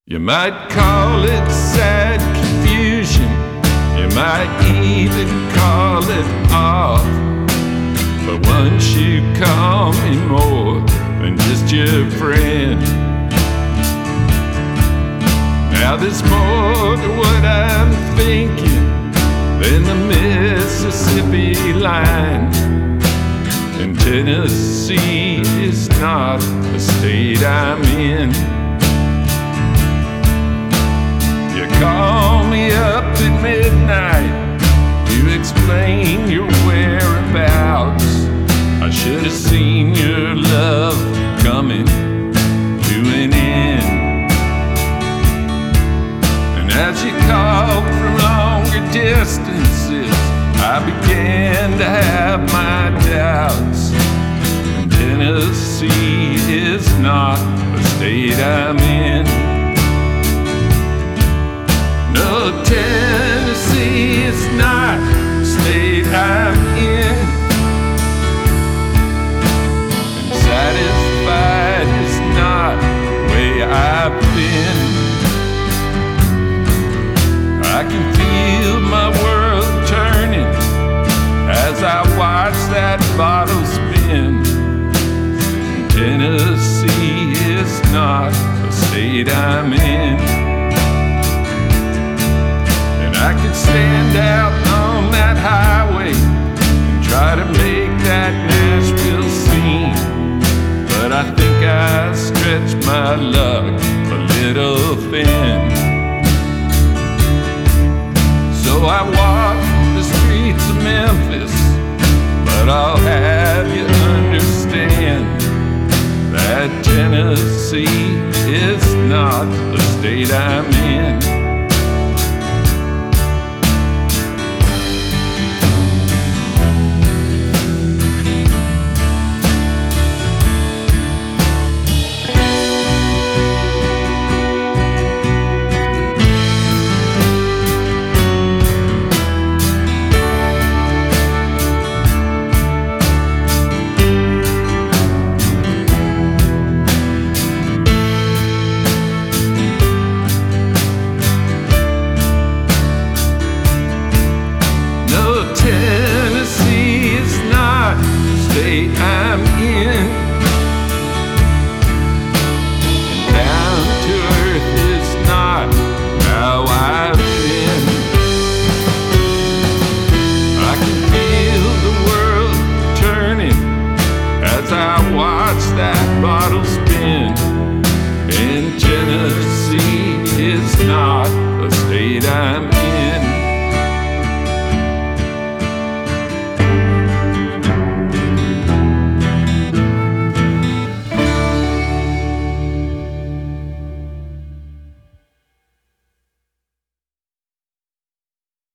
You might call it sad confusion, you might even call it off, but once you call me more than just your friend, now there's more to what I'm thinking than the Mississippi line. And Tennessee is not the state I'm in. You call me up at midnight to explain your whereabouts. I should have seen your love coming to an end. And as you called from longer distances, I began to have my doubts. And Tennessee is not the state I'm in. No, Tennessee is not the state I'm in. And satisfied is not the way I've been. I can feel my world turning as I watch that bottle spin. And Tennessee is not the state I'm in. I could stand out on that highway and try to make that Nashville scene, but I think I stretched my luck a little thin. So I walk the streets of Memphis, but I'll have you understand that Tennessee is not the state I'm in.